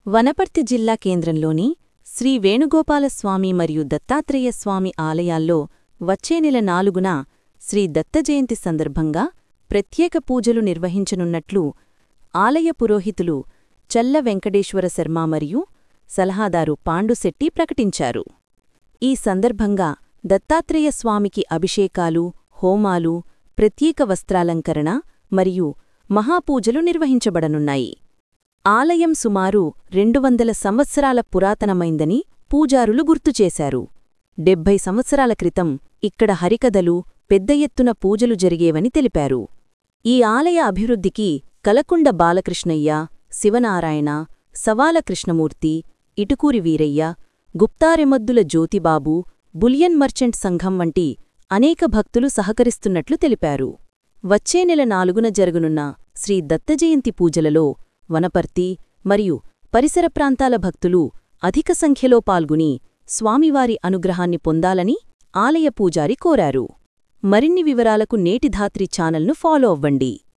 వనపర్తి జిల్లా కేంద్రంలోని శ్రీ వేణుగోపాలస్వామి మరియు దత్తాత్రేయస్వామి ఆలయాల్లో వచ్చే నెల 4న శ్రీ దత్తజయంతి సందర్భంగా ప్రత్యేక పూజలు నిర్వహించనున్నట్లు ఆలయ పురోహితులు చల్ల వెంకటేశ్వర శర్మ మరియు సలహాదారు పాండుశెట్టి ప్రకటించారు. ఈ సందర్భంగా దత్తాత్రేయస్వామికి అభిషేకాలు, హోమాలు, ప్రత్యేక వస్త్రాలంకరణ మరియు మహాపూజలు నిర్వహించబడనున్నాయి. ఆలయం సుమారు 200 సంవత్సరాల పురాతనమైందని పూజారులు గుర్తుచేశారు. 70 సంవత్సరాల క్రితం ఇక్కడ హరికథలు, పెద్ద ఎత్తున పూజలు జరిగేవని తెలిపారు. ఈ ఆలయ అభివృద్ధికి కలకుండ బాలకృష్ణయ్య, శివనారాయణ, సవాల కృష్ణమూర్తి, ఇటుకూరి వీరయ్య, గుప్తారెమద్దుల జ్యోతిబాబు, బులియన్ మర్చెంట్ సంఘం వంటి అనేక భక్తులు సహకరిస్తున్నట్లు తెలిపారు. వచ్చే నెల 4న జరుగునున్న శ్రీ దత్తజయంతి పూజలలో వనపర్తి మరియు పరిసర ప్రాంతాల భక్తులు అధిక సంఖ్యలో పాల్గొని స్వామివారి అనుగ్రహాన్ని పొందాలని ఆలయ పూజారి కోరారు. మరిన్ని వివరాలకు నేటి ధాత్రి ఛానల్ను ఫాలో అవ్వండి.